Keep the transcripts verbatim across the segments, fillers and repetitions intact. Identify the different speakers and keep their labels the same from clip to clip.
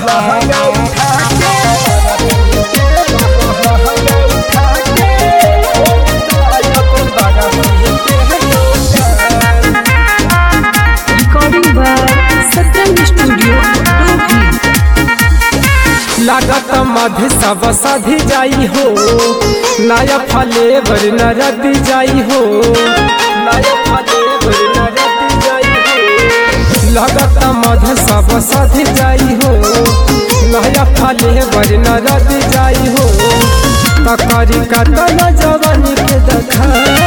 Speaker 1: लागत मध्य सब सधी जाई हो, नया फलेवर न रदी जाई हो, नया फलेवर न रदी जाई हो। लागत मध्य सब सधी जाई हो, नया फलेवर न रदी जाई हो। तकरी का तना जवानी के देखा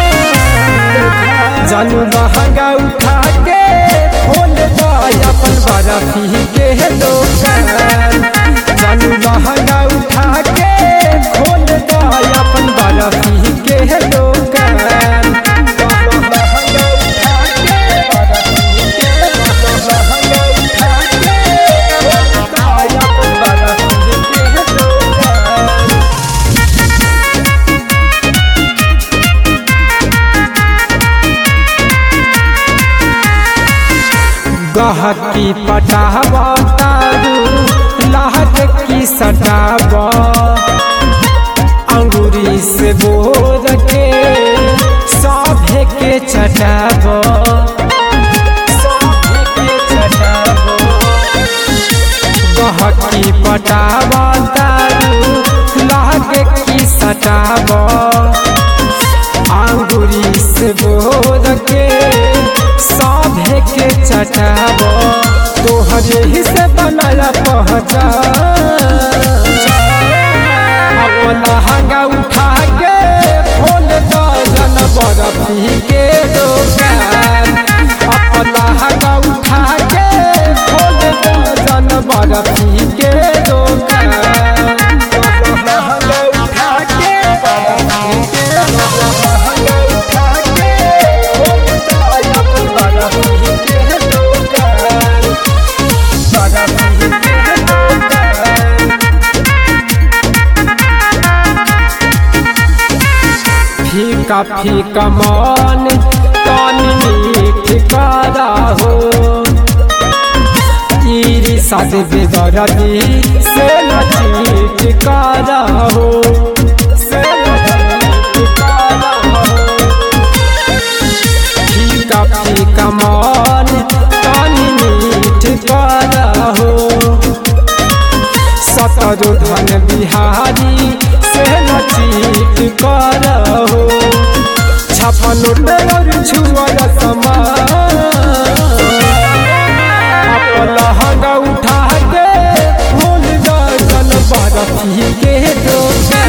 Speaker 1: जानू महंगा उठा के खोल दाई अपन बर्फी के दुकान। जानू महंगा उठा के खोल दाई अपन बर्फी के दुकान। गहकी पटावा तारू लाहक की सटावा, अंगूरी से बोर के सभे के चटावा, सभे के चटावा। गहकी पटावा तारू लाहक की सटावा, अंगूरी से बोर के सभे के चटावा। तोहरे ही से बनाया पहचान, अपना हंगा उठा के खोल दर्जन बर्फी के दुकान। अपना हंगा उठा के खोल दर्जन बर्फी के दुकान। फीका फीका मन तनी मीठ करा हो, इरी साथ बेदर्दी से न चीट करा हो, से न चीट करा हो। फीका फीका मन तनी मीठ करा हो, शत्रुघ्न बिहारी से न चीट करा हो। छप्पन और छुअल समान अपना हंगा उठा के खोल दर्जन बर्फी के दुकान।